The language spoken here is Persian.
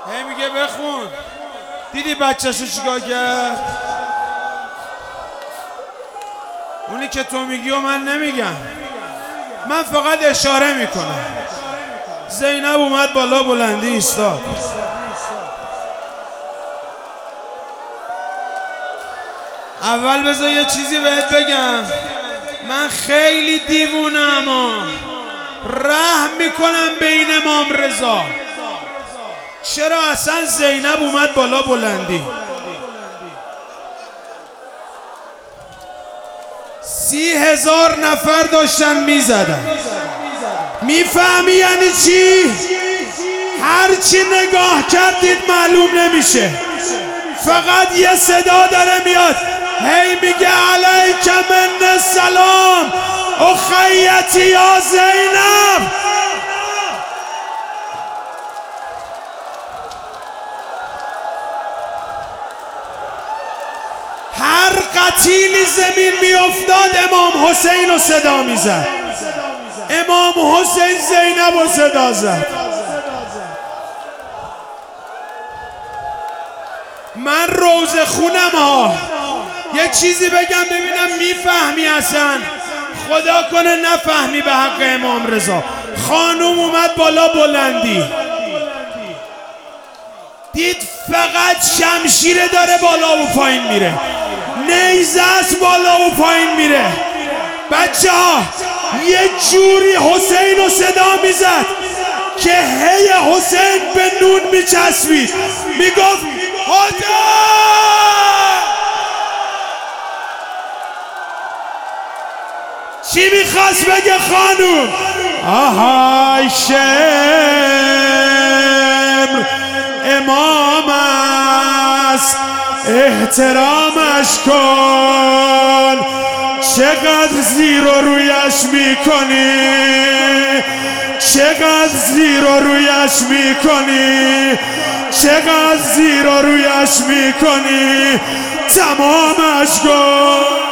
هی میگه بخون. دیدی بچه‌شو چیکار کرد؟ اونی که تو میگی و من نمیگم، من فقط اشاره میکنم. زینب اومد بالا بلندی ایستاد. اول بذار یه چیزی بهت بگم، من خیلی دیوونم، رحم میکنم به این امام رضا. چرا اصلا زینب اومد بالا بلندی؟ 30,000 نفر داشتن میزدن. میفهمی یعنی چی؟ هرچی نگاه کردید معلوم نمیشه، فقط یه صدا داره میاد، هی میگه علیک من السلام اخیتی یا زینب. هر قتیلی زمین میافتاد امام حسین رو صدا میزد، امام حسین زینب رو صدا زد. من روزه خونم ها، یه چیزی بگم ببینم میفهمی اصلا، خدا کنه نفهمی به حق امام رضا. خانوم اومد بالا بلندی، دید فقط شمشیره داره بالا و پایین میره، نیزه است بالا و پایین میره. بچه ها یه جوری حسین رو صدا میزد که هی حسین به نون میچسبید، میگفت حسین. چی میخواست بگه خانوم؟ آهای شمر امام است احترامش کن، چقدر زیر و رویش میکنی، چقدر زیر و رویش میکنی، چقدر زیر و رویش میکنی، تمامش کن.